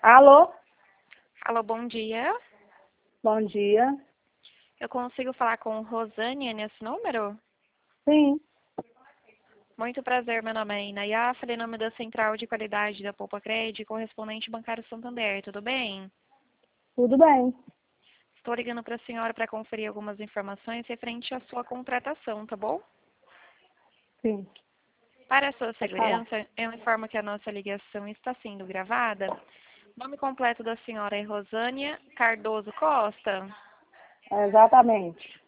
Alô? Alô, bom dia. Bom dia. Eu consigo falar com Rosânia nesse número? Sim, Muito prazer, meu nome é Inaya, falei em nome da Central de Qualidade da Poupa Cred, correspondente bancário Santander, tudo bem? tudo bem. Estou ligando para a senhora para conferir algumas informações referente à sua contratação, tá bom? Sim, Para a sua pode falar. segurança, eu informo que a nossa ligação está sendo gravada. Nome completo da senhora é Rosânia Cardoso Costa. Exatamente.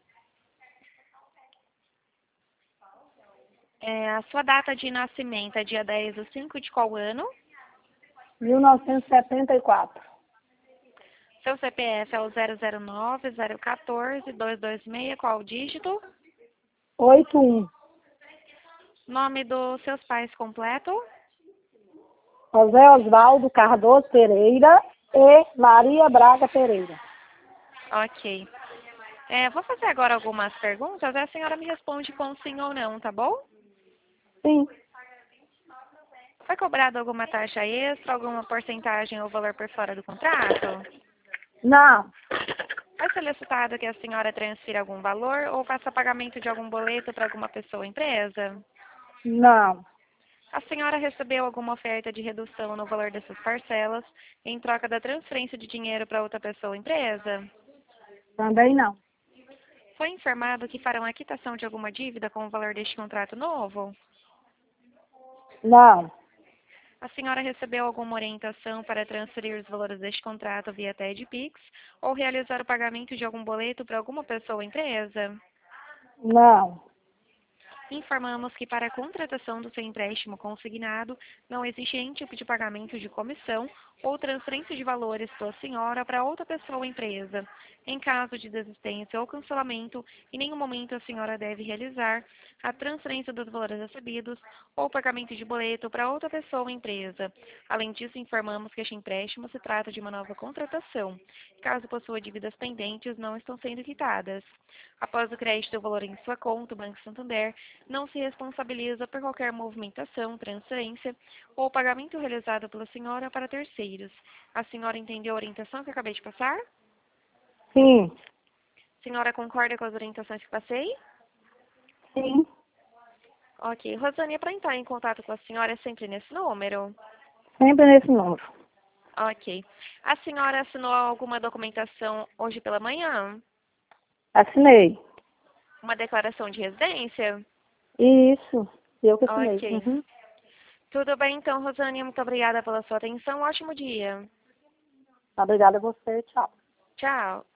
A sua data de nascimento é dia 10/5 de qual ano? 1974. Seu CPF é o 009-014-226, qual o dígito? 81. Nome dos seus pais completo? José Osvaldo Cardoso Pereira e Maria Braga Pereira. Ok. Vou fazer agora algumas perguntas, a senhora me responde com sim ou não, tá bom? Sim, Foi cobrado alguma taxa extra, alguma porcentagem ou valor por fora do contrato? não, Foi solicitado que a senhora transfira algum valor ou faça pagamento de algum boleto para alguma pessoa ou empresa? não, A senhora recebeu alguma oferta de redução no valor dessas parcelas em troca da transferência de dinheiro para outra pessoa ou empresa? também não. Foi informado que farão a quitação de alguma dívida com o valor deste contrato novo? Não, A senhora recebeu alguma orientação para transferir os valores deste contrato via TED-Pix ou realizar o pagamento de algum boleto para alguma pessoa ou empresa? não, Informamos que para a contratação do seu empréstimo consignado não existe nenhum tipo de pagamento de comissão ou transferência de valores da senhora para outra pessoa ou empresa. Em caso de desistência ou cancelamento, em nenhum momento a senhora deve realizar a transferência dos valores recebidos ou pagamento de boleto para outra pessoa ou empresa. Além disso, informamos que este empréstimo se trata de uma nova contratação. Caso possua dívidas pendentes, não estão sendo quitadas. Após o crédito do valor em sua conta, o Banco Santander não se responsabiliza por qualquer movimentação, transferência ou pagamento realizado pela senhora para terceiros. A senhora entendeu a orientação que eu acabei de passar? sim, A senhora concorda com as orientações que passei? sim, Ok. Rosânia, para entrar em contato com a senhora é sempre nesse número? sempre nesse número. Ok. A senhora assinou alguma documentação hoje pela manhã? Assinei. Uma declaração de residência? Isso, eu que assinei. Ok. Uhum. Tudo bem, então, Rosânia. Muito obrigada pela sua atenção. Um ótimo dia. Obrigada a você, tchau. Tchau.